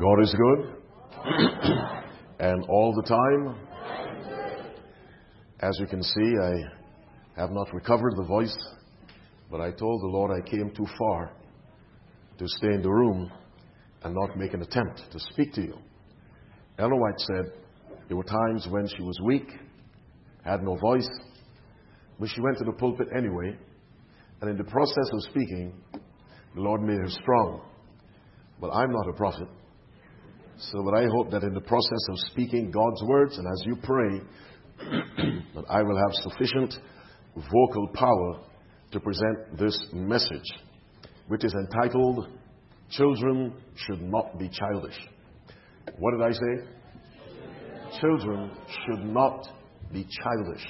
God is good. And all the time. As you can see, I have not recovered the voice, but I told the Lord I came too far to stay in the room and not make an attempt to speak to you. Ellen White said there were times when she was weak, had no voice, but she went to the pulpit anyway, and in the process of speaking, the Lord made her strong. But I'm not a prophet. But I hope that in the process of speaking God's words, and as you pray, that I will have sufficient vocal power to present this message, which is entitled, Children Should Not Be Childish. What did I say? Children should not be childish.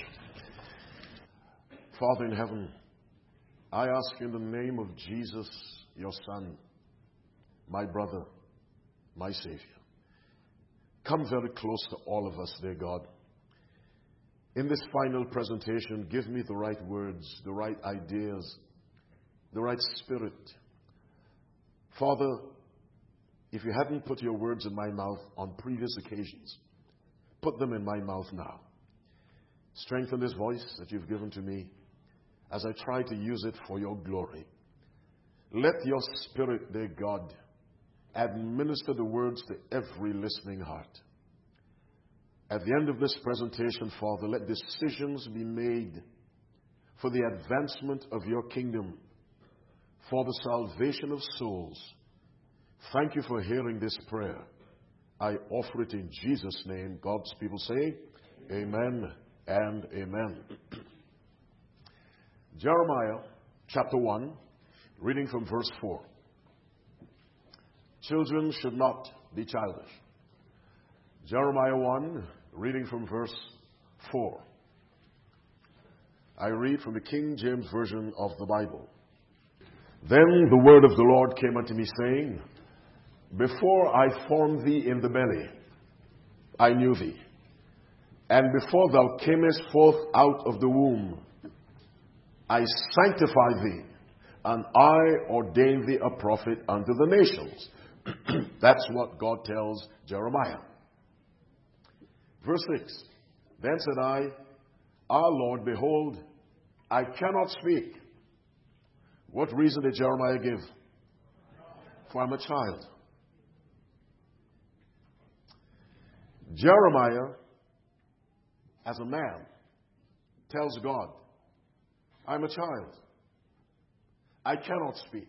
Father in heaven, I ask in the name of Jesus, your Son, my brother, my Savior. Come very close to all of us, dear God. In this final presentation, give me the right words, the right ideas, the right spirit. Father, if you hadn't put your words in my mouth on previous occasions, put them in my mouth now. Strengthen this voice that you've given to me as I try to use it for your glory. Let your Spirit, dear God, administer the words to every listening heart. At the end of this presentation, Father, let decisions be made for the advancement of your kingdom, for the salvation of souls. Thank you for hearing this prayer. I offer it in Jesus' name. God's people say, Amen and Amen. Jeremiah chapter 1, reading from verse 4. Children should not be childish. Jeremiah 1, reading from verse 4. I read from the King James Version of the Bible. Then the word of the Lord came unto me, saying, Before I formed thee in the belly, I knew thee. And before thou camest forth out of the womb, I sanctified thee, and I ordained thee a prophet unto the nations. That's what God tells Jeremiah. Verse 6. Then said I, Lord, behold, I cannot speak. What reason did Jeremiah give? For I'm a child. Jeremiah, as a man, tells God, I'm a child. I cannot speak.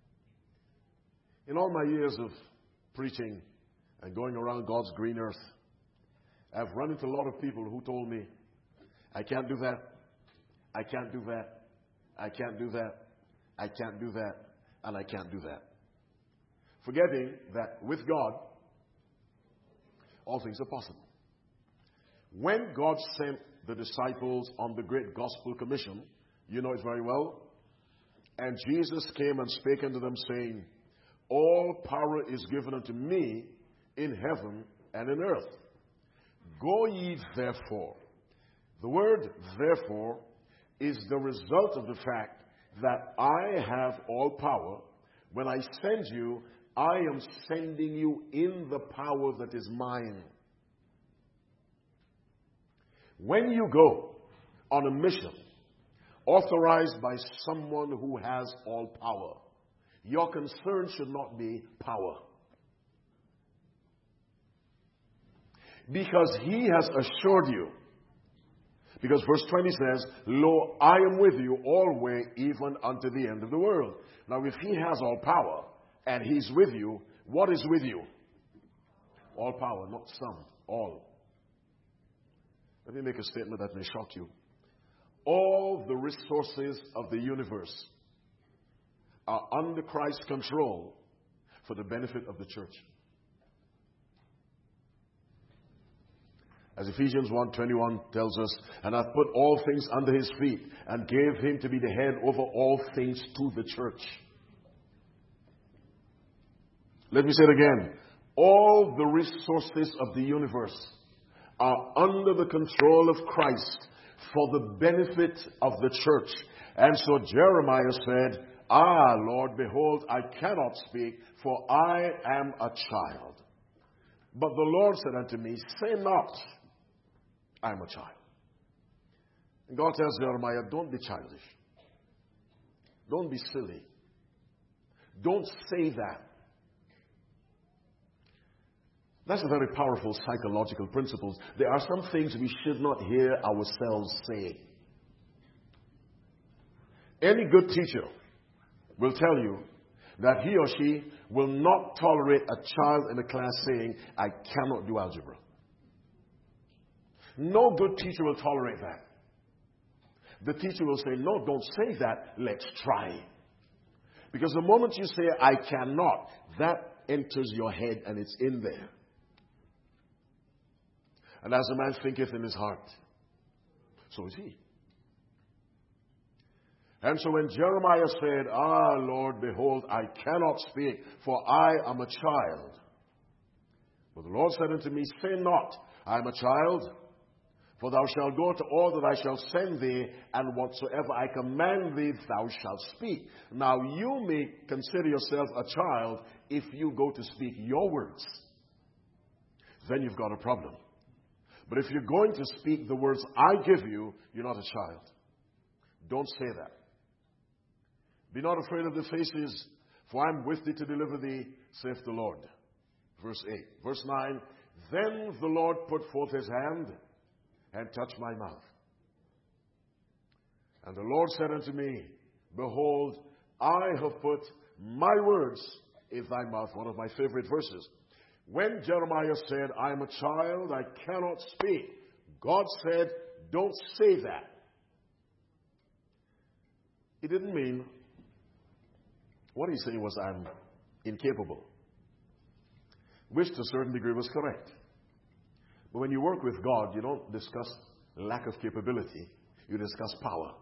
In all my years of preaching and going around God's green earth, I've run into a lot of people who told me, I can't do that, I can't do that, I can't do that, I can't do that, and I can't do that. Forgetting that with God, all things are possible. When God sent the disciples on the great gospel commission, you know it very well, and Jesus came and spake unto them, saying, All power is given unto me in heaven and in earth. Go ye therefore. The word therefore is the result of the fact that I have all power. When I send you, I am sending you in the power that is mine. When you go on a mission authorized by someone who has all power, your concern should not be power. Because he has assured you. Because verse 20 says, Lo, I am with you always, even unto the end of the world. Now, if he has all power and he's with you, what is with you? All power, not some, all. Let me make a statement that may shock you. All the resources of the universe are under Christ's control for the benefit of the church. As Ephesians 1:21 tells us, and hath put all things under his feet, and gave him to be the head over all things to the church. Let me say it again. All the resources of the universe are under the control of Christ for the benefit of the church. And so Jeremiah said, Lord, behold, I cannot speak, for I am a child. But the Lord said unto me, say not, I am a child. And God tells Jeremiah, don't be childish. Don't be silly. Don't say that. That's a very powerful psychological principle. There are some things we should not hear ourselves say. Any good teacher will tell you that he or she will not tolerate a child in the class saying, I cannot do algebra. No good teacher will tolerate that. The teacher will say, no, don't say that. Let's try. Because the moment you say, I cannot, that enters your head and it's in there. And as a man thinketh in his heart, so is he. And so when Jeremiah said, Lord, behold, I cannot speak, for I am a child. But the Lord said unto me, say not, I am a child, for thou shalt go to all that I shall send thee, and whatsoever I command thee, thou shalt speak. Now you may consider yourself a child if you go to speak your words. Then you've got a problem. But if you're going to speak the words I give you, you're not a child. Don't say that. Be not afraid of the faces, for I am with thee to deliver thee, saith the Lord. Verse 8. Verse 9. Then the Lord put forth his hand and touched my mouth. And the Lord said unto me, behold, I have put my words in thy mouth. One of my favorite verses. When Jeremiah said, I am a child, I cannot speak, God said, don't say that. He didn't mean, what he said was, I'm incapable. Which to a certain degree was correct. But when you work with God, you don't discuss lack of capability. You discuss power.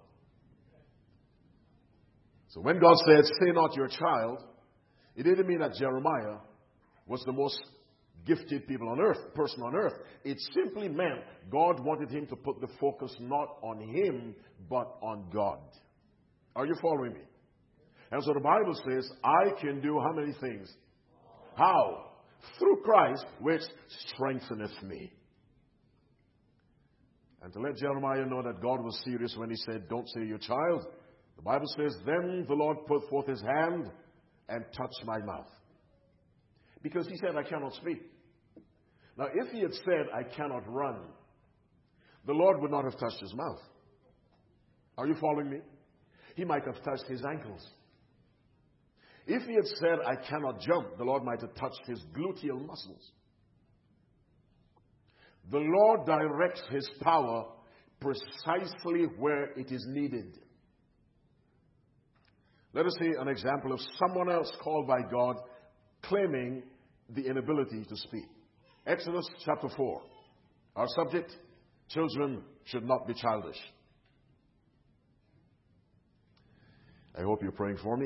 So when God said, say not your child, it didn't mean that Jeremiah was the most gifted person on earth. It simply meant God wanted him to put the focus not on him, but on God. Are you following me? And so the Bible says, I can do how many things? How? Through Christ, which strengtheneth me. And to let Jeremiah know that God was serious when he said, don't say your child, the Bible says, then the Lord put forth his hand and touched my mouth. Because he said, I cannot speak. Now, if he had said, I cannot run, the Lord would not have touched his mouth. Are you following me? He might have touched his ankles. If he had said, I cannot jump, the Lord might have touched his gluteal muscles. The Lord directs his power precisely where it is needed. Let us see an example of someone else called by God claiming the inability to speak. Exodus chapter 4. Our subject, children should not be childish. I hope you're praying for me.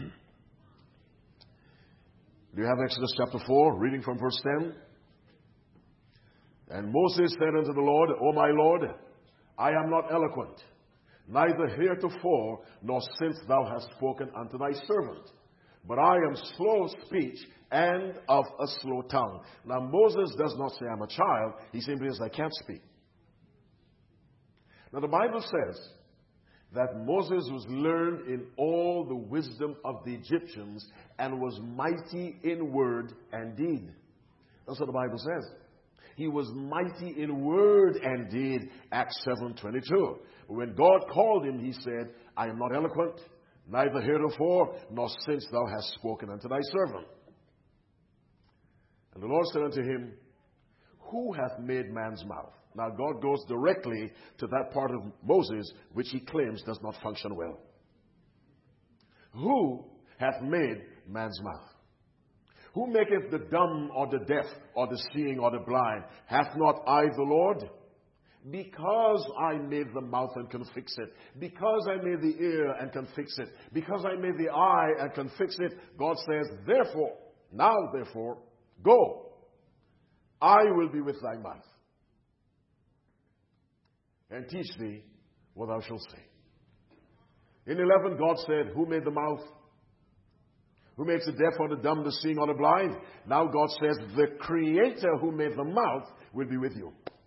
Do you have Exodus chapter 4, reading from verse 10? And Moses said unto the Lord, O my Lord, I am not eloquent, neither heretofore, nor since thou hast spoken unto thy servant. But I am slow of speech and of a slow tongue. Now Moses does not say I'm a child. He simply says I can't speak. Now the Bible says that Moses was learned in all the wisdom of the Egyptians and was mighty in word and deed. That's what the Bible says. He was mighty in word and deed, Acts 7:22. When God called him, he said, I am not eloquent, neither heretofore, nor since thou hast spoken unto thy servant. And the Lord said unto him, who hath made man's mouth? Now God goes directly to that part of Moses which he claims does not function well. Who hath made man's mouth? Who maketh the dumb or the deaf or the seeing or the blind? Hath not I the Lord? Because I made the mouth and can fix it. Because I made the ear and can fix it. Because I made the eye and can fix it. God says, therefore, now therefore, go. I will be with thy mouth and teach thee what thou shalt say. In 11, God said, who made the mouth? Who makes the deaf or the dumb, the seeing or the blind? Now God says, the Creator who made the mouth will be with you.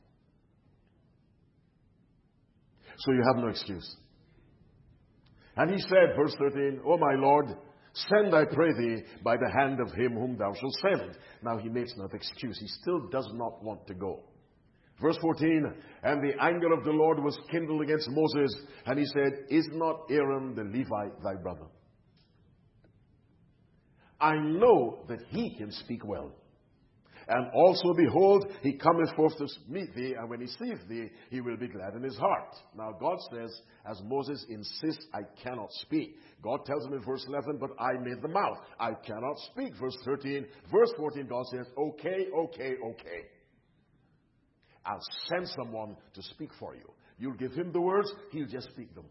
So you have no excuse. And he said, verse 13, O my Lord, send, I pray thee, by the hand of him whom thou shalt send. Now he makes no excuse. He still does not want to go. Verse 14, and the anger of the Lord was kindled against Moses, and he said, is not Aaron the Levite thy brother? I know that he can speak well. And also, behold, he cometh forth to meet thee, and when he seeth thee, he will be glad in his heart. Now God says, as Moses insists, I cannot speak. God tells him in verse 11, but I made the mouth. I cannot speak. Verse 13. Verse 14, God says, okay. I'll send someone to speak for you. You'll give him the words, he'll just speak them.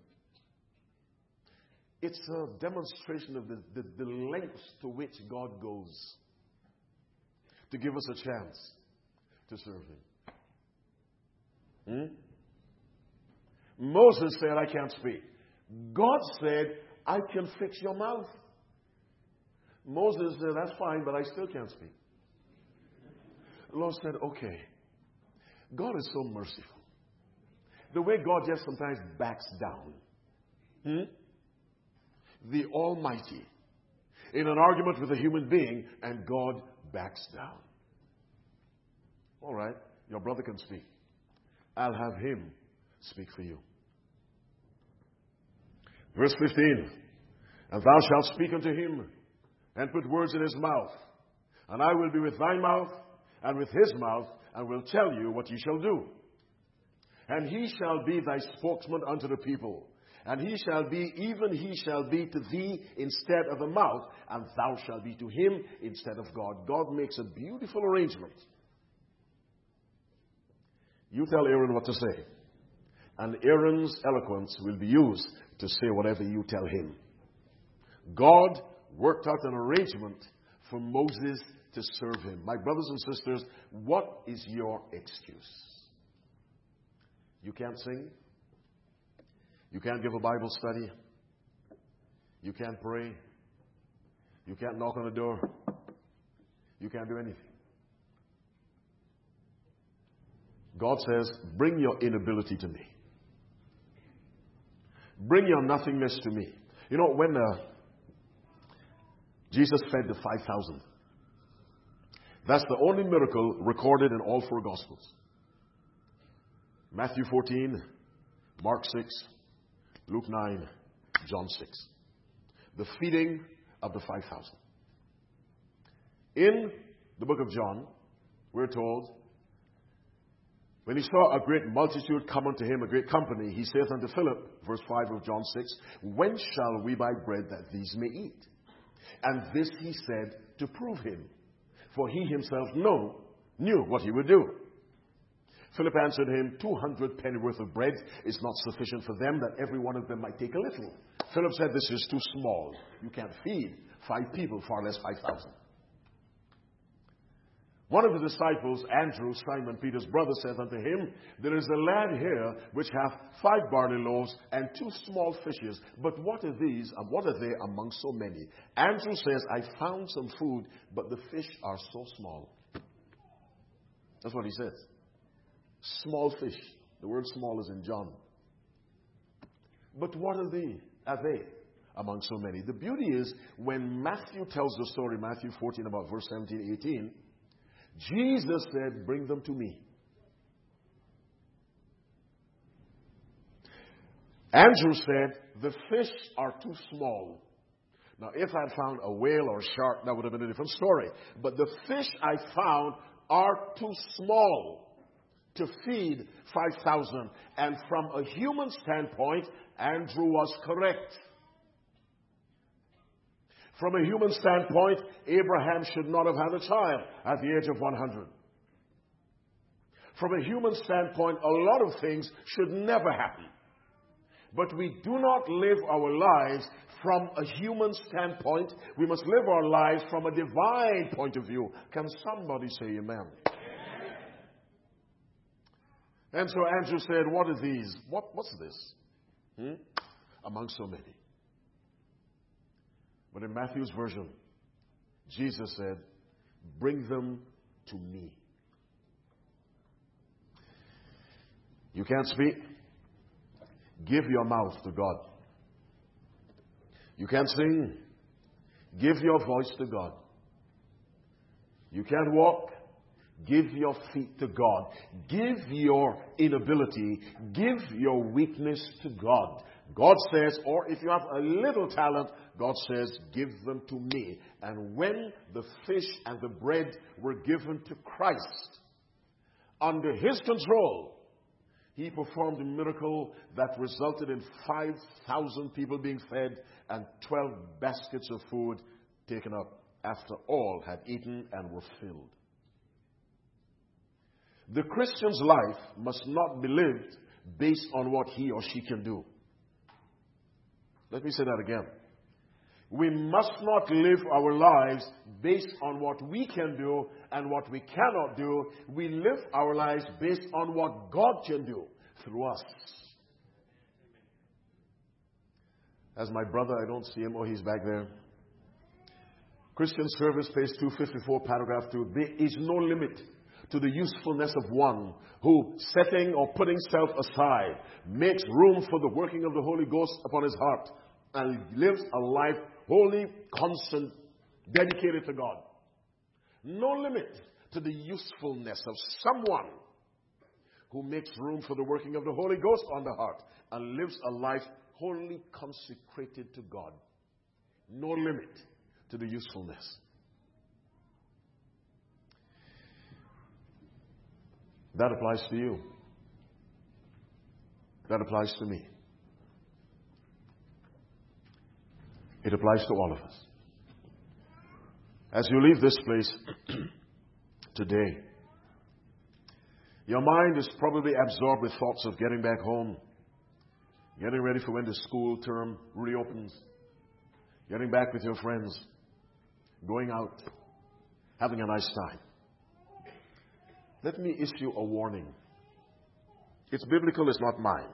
It's a demonstration of the lengths to which God goes to give us a chance to serve him. Moses said, I can't speak. God said, I can fix your mouth. Moses said, that's fine, but I still can't speak. The Lord said, okay. God is so merciful. The way God just sometimes backs down. The Almighty in an argument with a human being, and God backs down. All right, your brother can speak. I'll have him speak for you. Verse 15, and thou shalt speak unto him, and put words in his mouth, and I will be with thy mouth, and with his mouth, and will tell you what ye shall do. And he shall be thy spokesman unto the people. And he shall be to thee instead of a mouth, and thou shalt be to him instead of God. God makes a beautiful arrangement. You tell Aaron what to say, and Aaron's eloquence will be used to say whatever you tell him. God worked out an arrangement for Moses to serve him. My brothers and sisters, what is your excuse? You can't sing? You can't give a Bible study. You can't pray. You can't knock on a door. You can't do anything. God says, bring your inability to me. Bring your nothingness to me. You know, when Jesus fed the 5,000, that's the only miracle recorded in all four Gospels. Matthew 14, Mark 6, Luke 9, John 6. The feeding of the 5,000. In the book of John, we're told, when he saw a great multitude come unto him, a great company, he saith unto Philip, verse 5 of John 6, whence shall we buy bread that these may eat? And this he said to prove him, for he himself knew what he would do. Philip answered him, 200 pennyworth of bread is not sufficient for them, that every one of them might take a little. Philip said, this is too small. You can't feed 5 people, far less 5,000. One of the disciples, Andrew, Simon Peter's brother, saith unto him, there is a lad here which hath 5 barley loaves and 2 small fishes. But what are these, and what are they among so many? Andrew says, I found some food, but the fish are so small. That's what he says. Small fish. The word small is in John. But what are they among so many? The beauty is, when Matthew tells the story, Matthew 14, about verse 17, 18, Jesus said, bring them to me. Andrew said, the fish are too small. Now, if I had found a whale or a shark, that would have been a different story. But the fish I found are too small to feed 5,000. And from a human standpoint, Andrew was correct. From a human standpoint, Abraham should not have had a child at the age of 100. From a human standpoint, a lot of things should never happen. But we do not live our lives from a human standpoint. We must live our lives from a divine point of view. Can somebody say amen? And so Andrew said, what are these? What's this? Among so many. But in Matthew's version, Jesus said, bring them to me. You can't speak? Give your mouth to God. You can't sing? Give your voice to God. You can't walk? Give your feet to God. Give your inability, give your weakness to God. God says, or if you have a little talent, God says, give them to me. And when the fish and the bread were given to Christ, under His control, He performed a miracle that resulted in 5,000 people being fed and 12 baskets of food taken up after all had eaten and were filled. The Christian's life must not be lived based on what he or she can do. Let me say that again. We must not live our lives based on what we can do and what we cannot do. We live our lives based on what God can do through us. As my brother, I don't see him. Oh, he's back there. Christian Service, page 254, paragraph 2. There is no limit to the usefulness of one who, setting or putting self aside, makes room for the working of the Holy Ghost upon his heart and lives a life wholly constant, dedicated to God. No limit to the usefulness of someone who makes room for the working of the Holy Ghost on the heart and lives a life wholly consecrated to God. No limit to the usefulness. That applies to you. That applies to me. It applies to all of us. As you leave this place today, your mind is probably absorbed with thoughts of getting back home, getting ready for when the school term reopens, getting back with your friends, going out, having a nice time. Let me issue a warning. It's biblical, it's not mine.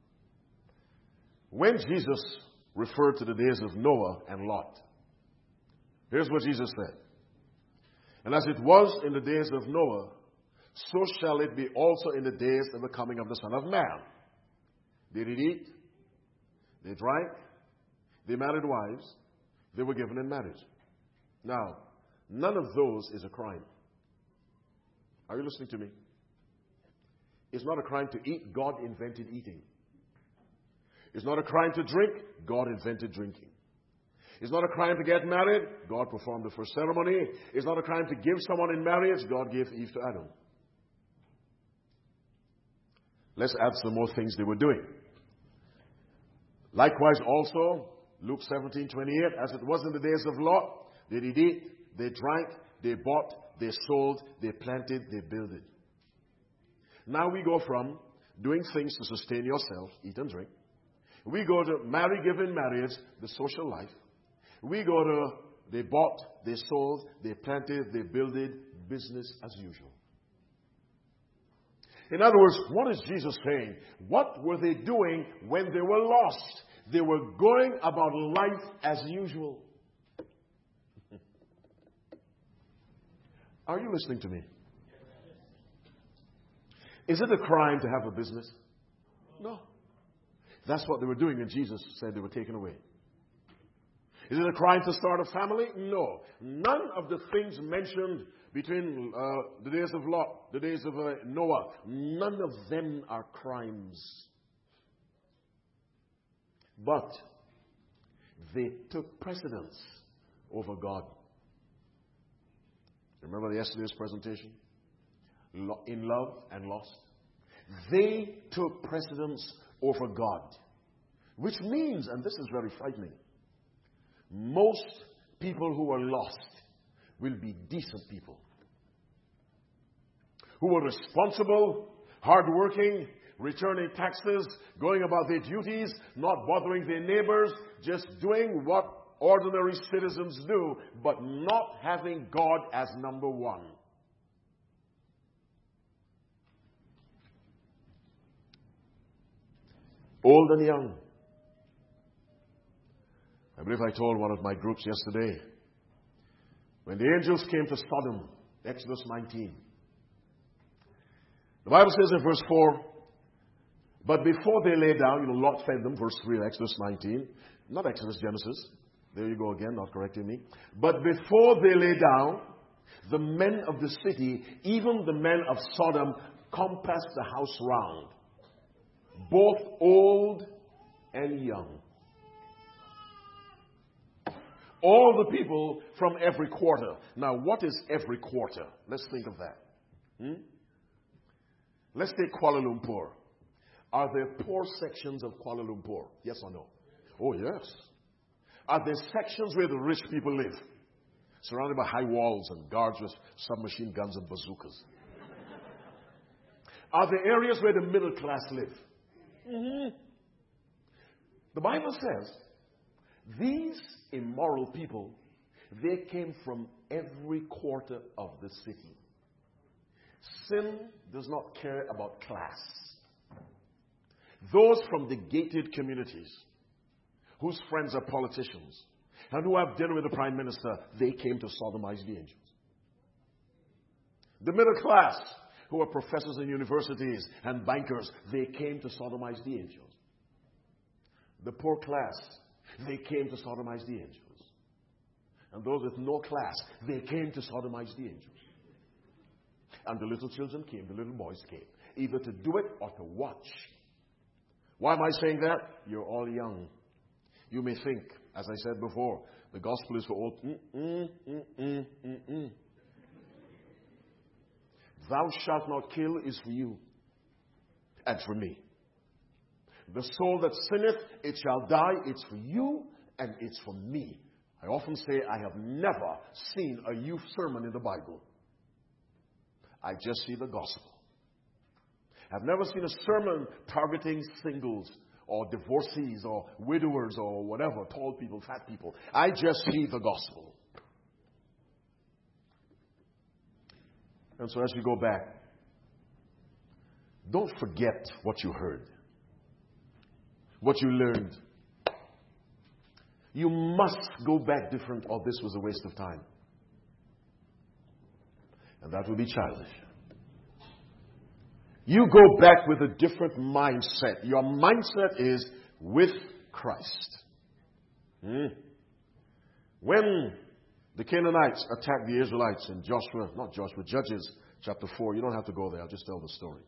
When Jesus referred to the days of Noah and Lot, here's what Jesus said. And as it was in the days of Noah, so shall it be also in the days of the coming of the Son of Man. They did eat, they drank, they married wives, they were given in marriage. Now, none of those is a crime. Are you listening to me? It's not a crime to eat. God invented eating. It's not a crime to drink. God invented drinking. It's not a crime to get married. God performed the first ceremony. It's not a crime to give someone in marriage. God gave Eve to Adam. Let's add some more things they were doing. Likewise also, Luke 17:28, as it was in the days of Lot, they did eat, they drank, they bought, they sold, they planted, they builded. Now we go from doing things to sustain yourself, eat and drink. We go to marry, give in marriage, the social life. We go to they bought, they sold, they planted, they builded, business as usual. In other words, what is Jesus saying? What were they doing when they were lost? They were going about life as usual. Are you listening to me? Is it a crime to have a business? No. That's what they were doing when Jesus said they were taken away. Is it a crime to start a family? No. None of the things mentioned between the days of Lot, the days of Noah, none of them are crimes. But they took precedence over God. Remember yesterday's presentation? In love and lost. They took precedence over God. Which means, and this is very frightening, most people who are lost will be decent people. Who are responsible, hardworking, returning taxes, going about their duties, not bothering their neighbors, just doing what ordinary citizens do, but not having God as number one. Old and young. I believe I told one of my groups yesterday, When the angels came to Sodom, Exodus 19, the Bible says in verse 4, but before they lay down, Lot fed them, verse 3 of Exodus 19. Not Exodus, Genesis. There you go again, not correcting me. But before they lay down, the men of the city, even the men of Sodom, compassed the house round, both old and young. All the people from every quarter. Now, what is every quarter? Let's think of that. Let's take Kuala Lumpur. Are there poor sections of Kuala Lumpur? Yes or no? Oh, yes. Are there sections where the rich people live? Surrounded by high walls and guards with submachine guns and bazookas. Are there areas where the middle class live? The Bible says, these immoral people, they came from every quarter of the city. Sin does not care about class. Those from the gated communities, whose friends are politicians, and who have dinner with the prime minister, they came to sodomize the angels. The middle class, who are professors in universities and bankers, they came to sodomize the angels. The poor class, they came to sodomize the angels. And those with no class, they came to sodomize the angels. And the little children came, the little boys came, either to do it or to watch. Why am I saying that? You're all young. You may think, as I said before, the gospel is for old. Thou shalt not kill is for you and for me. The soul that sinneth, it shall die. It's for you and it's for me. I often say I have never seen a youth sermon in the Bible. I just see the gospel. I've never seen a sermon targeting singles or divorcees or widowers or whatever, tall people, fat people. I just see the gospel. And so as we go back, don't forget what you heard, what you learned. You must go back different, or this was a waste of time. And that will be childish. You go back with a different mindset. Your mindset is with Christ. When the Canaanites attacked the Israelites in Judges chapter 4, you don't have to go there, I'll just tell the story.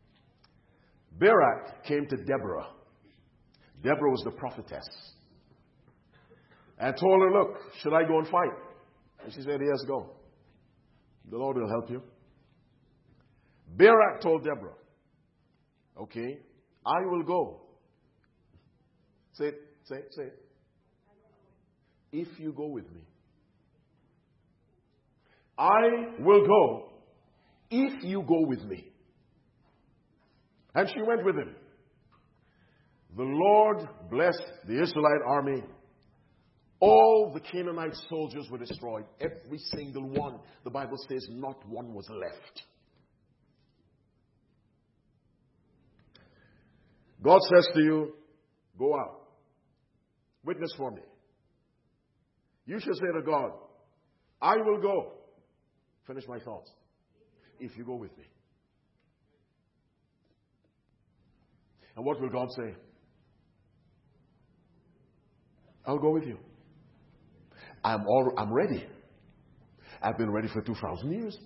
Barak came to Deborah. Deborah was the prophetess. And told her, look, should I go and fight? And she said, yes, go. The Lord will help you. Barak told Deborah, okay, I will go. Say it. If you go with me. I will go if you go with me. And she went with him. The Lord blessed the Israelite army. All the Canaanite soldiers were destroyed. Every single one. The Bible says not one was left. God says to you, go out. Witness for me. You should say to God, I will go. Finish my thoughts. If you go with me. And what will God say? I'll go with you. I'm ready. I've been ready for 2,000 years.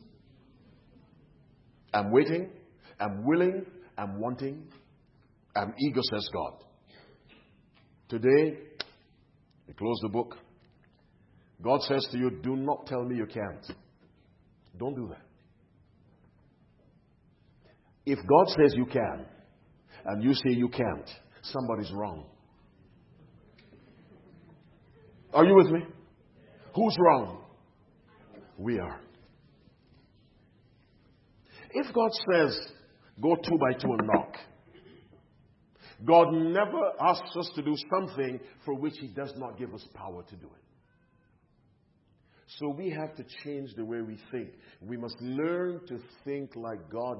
I'm waiting. I'm willing. I'm wanting. I'm eager, says God. Today, we close the book. God says to you, do not tell me you can't. Don't do that. If God says you can, and you say you can't, somebody's wrong. Are you with me? Who's wrong? We are. If God says, go 2 by 2 and knock, God never asks us to do something for which He does not give us power to do it. So we have to change the way we think. We must learn to think like God.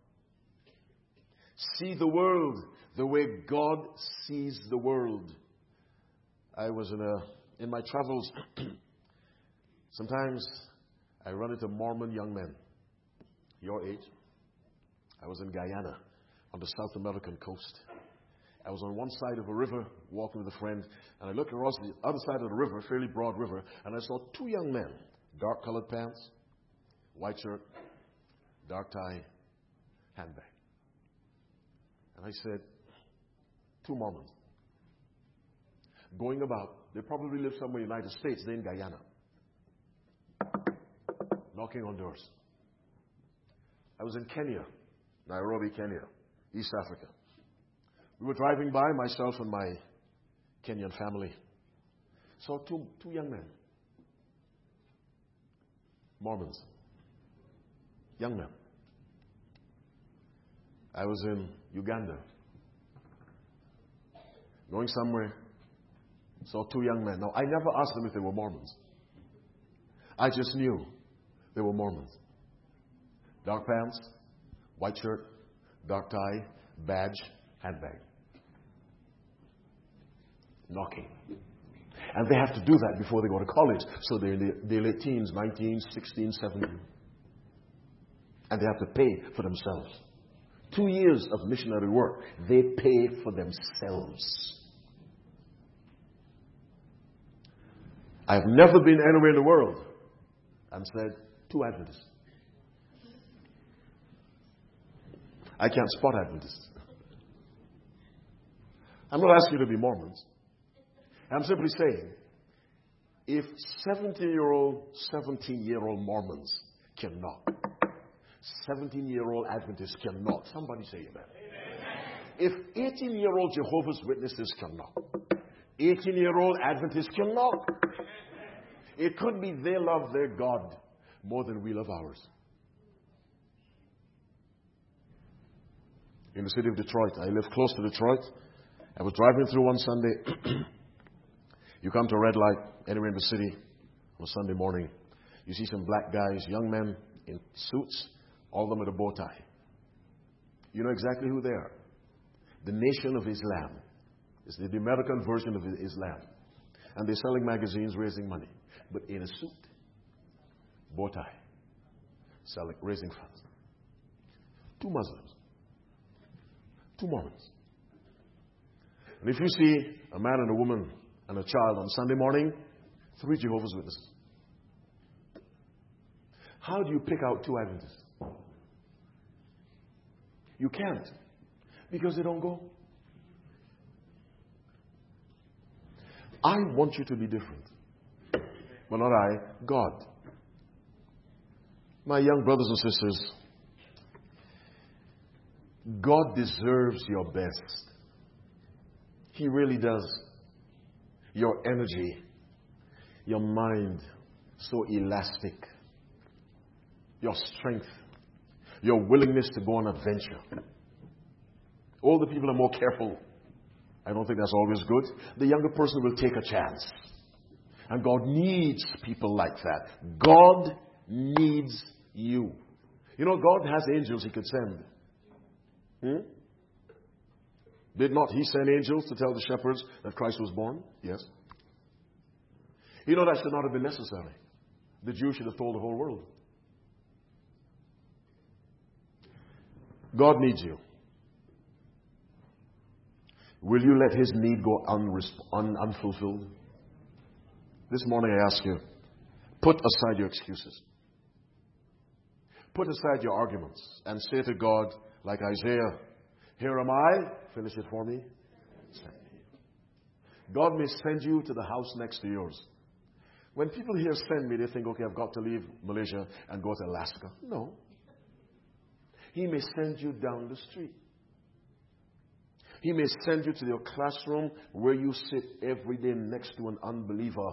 See the world the way God sees the world. I was in my travels. Sometimes I run into Mormon young men, your age. I was in Guyana on the South American coast. I was on one side of a river walking with a friend, and I looked across the other side of the river, a fairly broad river, and I saw two young men, dark-colored pants, white shirt, dark tie, handbag. And I said, two Mormons. Going about, they probably live somewhere in the United States, they're in Guyana. Knocking on doors. I was in Kenya, Nairobi, Kenya, East Africa. We were driving by, myself and my Kenyan family. Saw two young men. Mormons. Young men. I was in Uganda. Going somewhere. Saw two young men. Now, I never asked them if they were Mormons. I just knew they were Mormons. Dark pants, white shirt, dark tie, badge, handbag. Knocking. And they have to do that before they go to college. So they're in their late teens, 19, 16, 17. And they have to pay for themselves. 2 years of missionary work, they pay for themselves. I have never been anywhere in the world and said, two Adventists. I can't spot Adventists. I'm not asking you to be Mormons. I'm simply saying, if 17-year-old Mormons cannot, 17-year-old Adventists cannot, somebody say amen. If 18-year-old Jehovah's Witnesses cannot, 18-year-old Adventists cannot. It could be they love their God more than we love ours. In the city of Detroit, I live close to Detroit. I was driving through one Sunday. You come to a red light anywhere in the city on a Sunday morning. You see some black guys, young men in suits, all of them with a bow tie. You know exactly who they are. The Nation of Islam. It's the American version of Islam. And they're selling magazines, raising money. But in a suit, bow tie, selling, raising funds. Two Muslims. Two Mormons. And if you see a man and a woman and a child on Sunday morning, 3 Jehovah's Witnesses. How do you pick out 2 Adventists? You can't. Because they don't go. I want you to be different. But not I, God. My young brothers and sisters, God deserves your best. He really does. Your energy, your mind, so elastic. Your strength, your willingness to go on adventure. Older people are more careful. I don't think that's always good. The younger person will take a chance. And God needs people like that. God needs you. You know, God has angels He could send. Did not He send angels to tell the shepherds that Christ was born? Yes. You know, that should not have been necessary. The Jews should have told the whole world. God needs you. Will you let His need go unfulfilled? This morning I ask you, put aside your excuses. Put aside your arguments and say to God, like Isaiah, here am I, finish it for me. Send me. God may send you to the house next to yours. When people hear send me, they think, okay, I've got to leave Malaysia and go to Alaska. No. He may send you down the street. He may send you to your classroom where you sit every day next to an unbeliever.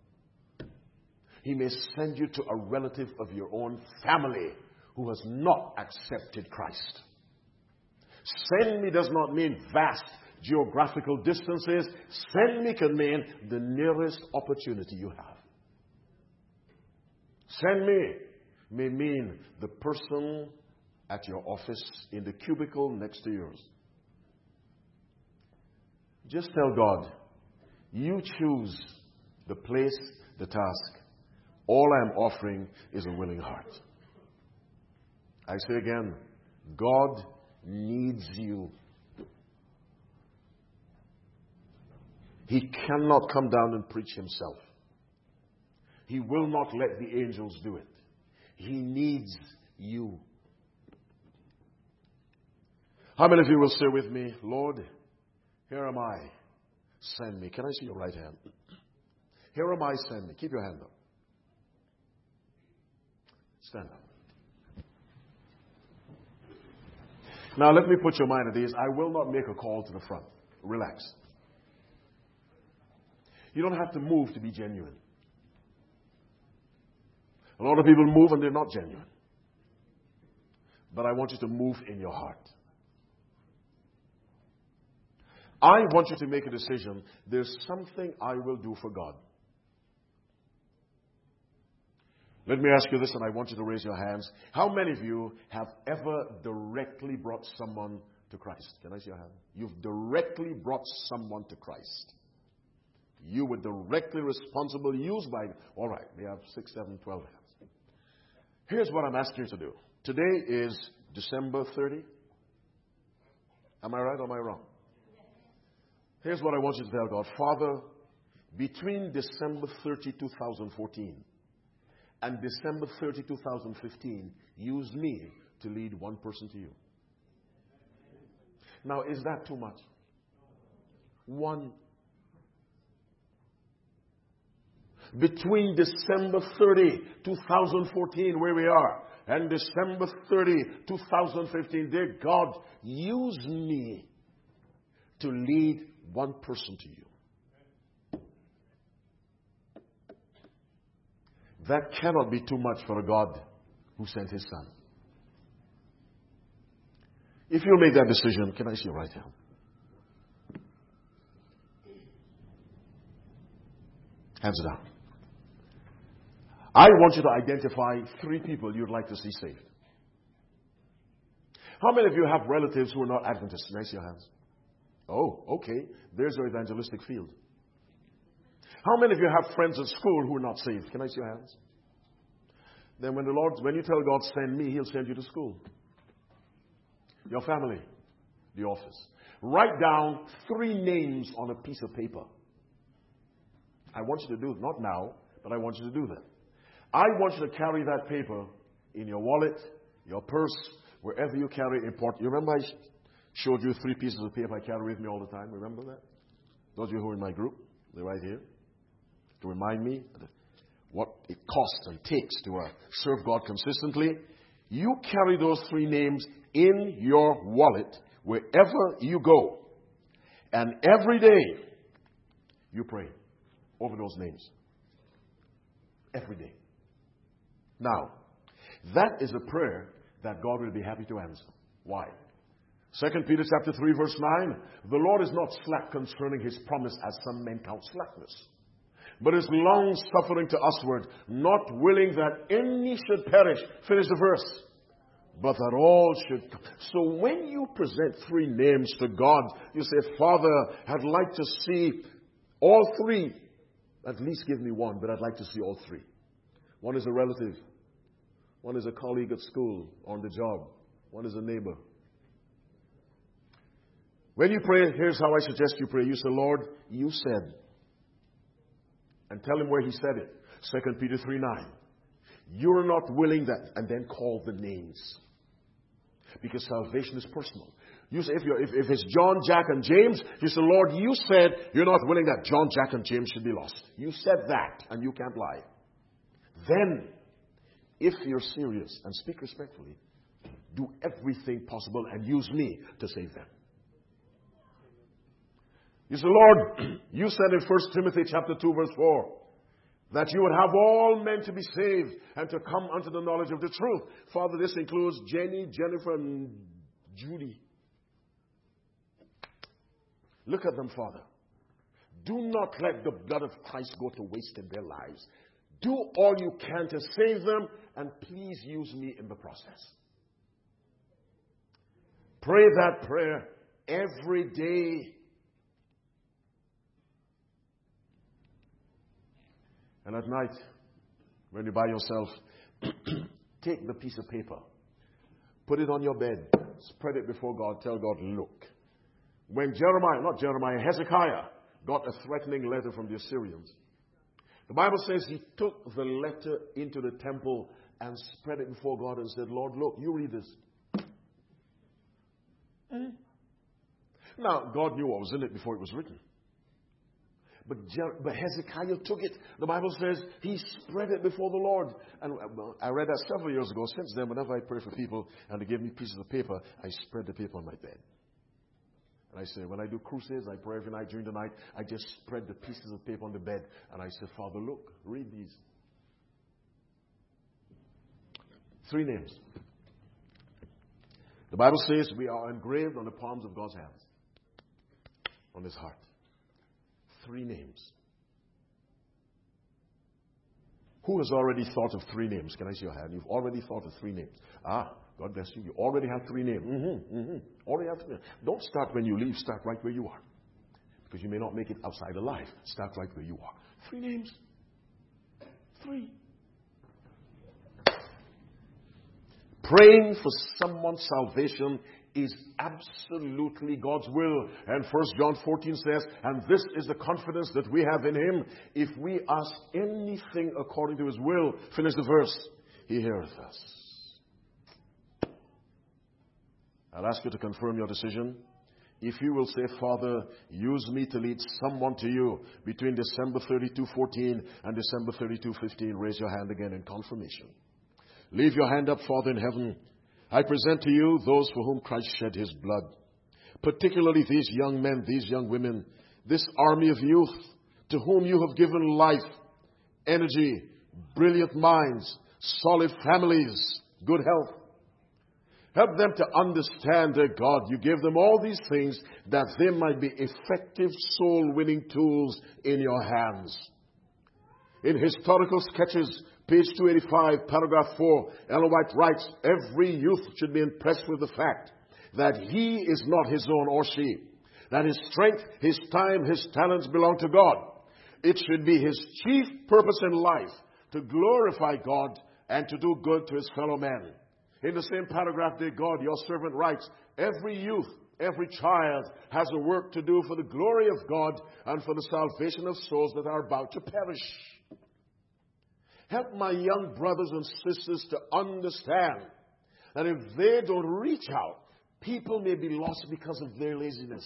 He may send you to a relative of your own family who has not accepted Christ. Send me does not mean vast geographical distances. Send me can mean the nearest opportunity you have. Send me may mean the person at your office in the cubicle next to yours. Just tell God, you choose the place, the task. All I am offering is a willing heart. I say again, God needs you. He cannot come down and preach himself. He will not let the angels do it. He needs you. How many of you will say with me, Lord, here am I, send me. Can I see your right hand? Here am I, send me. Keep your hand up. Stand up. Now let me put your mind at ease. I will not make a call to the front. Relax. You don't have to move to be genuine. A lot of people move and they're not genuine. But I want you to move in your heart. I want you to make a decision. There's something I will do for God. Let me ask you this, and I want you to raise your hands. How many of you have ever directly brought someone to Christ? Can I see your hand? You've directly brought someone to Christ. You were directly responsible, used by... All right, we have 6, 7, 12 hands. Here's what I'm asking you to do. Today is December 30. Am I right or am I wrong? Here's what I want you to tell God. Father, between December 30, 2014 and December 30, 2015, use me to lead one person to you. Now, is that too much? One. Between December 30, 2014, where we are, and December 30, 2015, dear God, use me to lead one person to you. That cannot be too much for a God who sent his son. If you make that decision, can I see your right hand? Hands down. I want you to identify 3 people you'd like to see saved. How many of you have relatives who are not Adventists? Can I see your hands? Oh, okay. There's your evangelistic field. How many of you have friends at school who are not saved? Can I see your hands? Then when you tell God, send me, he'll send you to school. Your family, the office. Write down 3 names on a piece of paper. I want you to do it, not now, but I want you to do that. I want you to carry that paper in your wallet, your purse, wherever you carry important. You remember I showed you 3 pieces of paper I carry with me all the time? Remember that? Those of you who are in my group, they're right here. To remind me what it costs and takes to serve God consistently. You carry those 3 names in your wallet wherever you go. And every day, you pray over those names. Every day. Now, that is a prayer that God will be happy to answer. Why? 2 Peter chapter 3 verse 9, the Lord is not slack concerning his promise as some men count slackness, but is long suffering to usward, not willing that any should perish. Finish the verse. But that all should come. So when you present 3 names to God, you say, Father, I'd like to see all 3. At least give me one, but I'd like to see all 3. One is a relative. One is a colleague at school or on the job. One is a neighbor. When you pray, here's how I suggest you pray. You say, Lord, you said. And tell him where he said it. 2 Peter 3:9. You're not willing that. And then call the names. Because salvation is personal. You say, if it's John, Jack, and James, you say, Lord, you said you're not willing that John, Jack, and James should be lost. You said that, and you can't lie. Then, if you're serious and speak respectfully, do everything possible and use me to save them. You say, Lord, you said in 1 Timothy chapter 2 verse 4 that you would have all men to be saved and to come unto the knowledge of the truth. Father, this includes Jenny, Jennifer, and Judy. Look at them, Father. Do not let the blood of Christ go to waste in their lives. Do all you can to save them, and please use me in the process. Pray that prayer every day. And at night, When you're by yourself, take the piece of paper, put it on your bed, spread it before God, tell God, look. When Hezekiah got a threatening letter from the Assyrians, the Bible says he took the letter into the temple and spread it before God and said, Lord, look, you read this. Now, God knew what was in it before it was written. But Hezekiah took it. The Bible says he spread it before the Lord. And I read that several years ago. Since then, whenever I pray for people and they give me pieces of paper, I spread the paper on my bed. And I say, when I do crusades, I pray every night during the night, I just spread the pieces of paper on the bed. And I say, Father, look, read these. 3 names. The Bible says we are engraved on the palms of God's hands, on his heart. 3 names. Who has already thought of 3 names? Can I see your hand? You've already thought of 3 names. God bless you. You already have 3 names. Already have 3 names. Don't start when you leave. Start right where you are. Because you may not make it outside alive. Start right where you are. 3 names. 3. Praying for someone's salvation is absolutely God's will. And 1 John 14 says, and this is the confidence that we have in him. If we ask anything according to his will, finish the verse, he heareth us. I'll ask you to confirm your decision. If you will say, Father, use me to lead someone to you between December 32:14 and December 32:15, raise your hand again in confirmation. Leave your hand up, Father in heaven. I present to you those for whom Christ shed his blood, particularly these young men, these young women, this army of youth to whom you have given life, energy, brilliant minds, solid families, good health. Help them to understand, dear God, you gave them all these things that they might be effective soul-winning tools in your hands. In Historical Sketches, page 285, paragraph 4, Ellen White writes, every youth should be impressed with the fact that he is not his own or she, that his strength, his time, his talents belong to God. It should be his chief purpose in life to glorify God and to do good to his fellow men. In the same paragraph, dear God, your servant writes, every youth, every child has a work to do for the glory of God and for the salvation of souls that are about to perish. Help my young brothers and sisters to understand that if they don't reach out, people may be lost because of their laziness.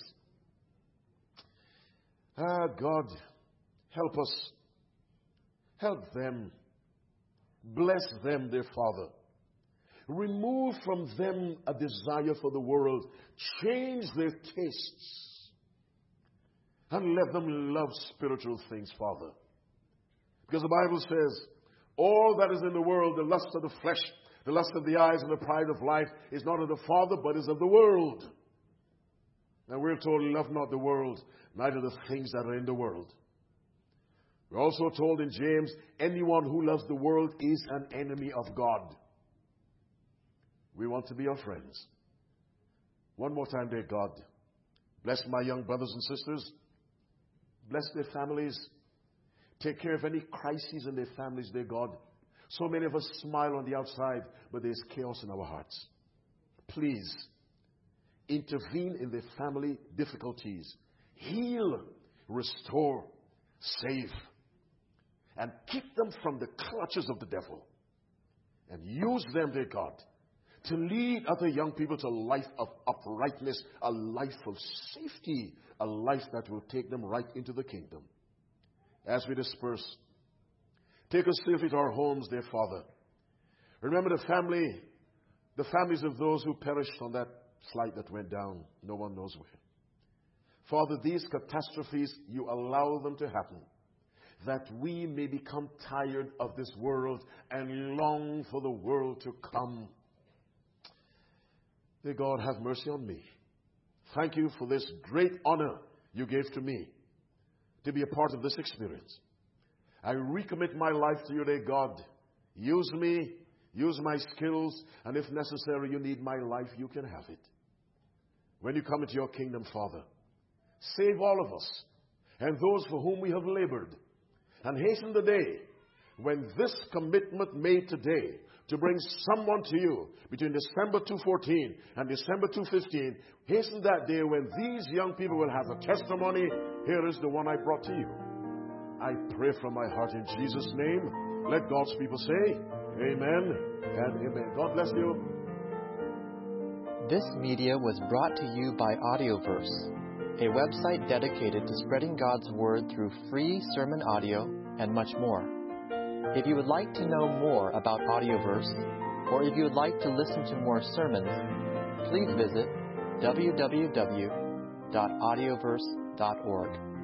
God, help us. Help them. Bless them, dear Father. Remove from them a desire for the world. Change their tastes. And let them love spiritual things, Father. Because the Bible says, all that is in the world, the lust of the flesh, the lust of the eyes, and the pride of life, is not of the Father, but is of the world. And we're told, love not the world, neither the things that are in the world. We're also told in James, anyone who loves the world is an enemy of God. We want to be your friends. One more time, dear God. Bless my young brothers and sisters. Bless their families. Take care of any crises in their families, dear God. So many of us smile on the outside, but there's chaos in our hearts. Please, intervene in their family difficulties. Heal, restore, save. And keep them from the clutches of the devil. And use them, dear God, to lead other young people to a life of uprightness, a life of safety, a life that will take them right into the kingdom. As we disperse, take us safely to our homes, dear Father. Remember the families of those who perished on that flight that went down, no one knows where. Father, these catastrophes, you allow them to happen, that we may become tired of this world and long for the world to come. Dear God, have mercy on me. Thank you for this great honor you gave to me to be a part of this experience. I recommit my life to you, dear God. Use me, use my skills, and if necessary you need my life, you can have it. When you come into your kingdom, Father, save all of us and those for whom we have labored, and hasten the day when this commitment made today to bring someone to you between December 2:14 and December 2:15, hasten that day when these young people will have a testimony. Here is the one I brought to you. I pray from my heart in Jesus' name. Let God's people say amen and amen. God bless you. This media was brought to you by Audioverse, a website dedicated to spreading God's Word through free sermon audio and much more. If you would like to know more about Audioverse, or if you would like to listen to more sermons, please visit www.audioverse.org.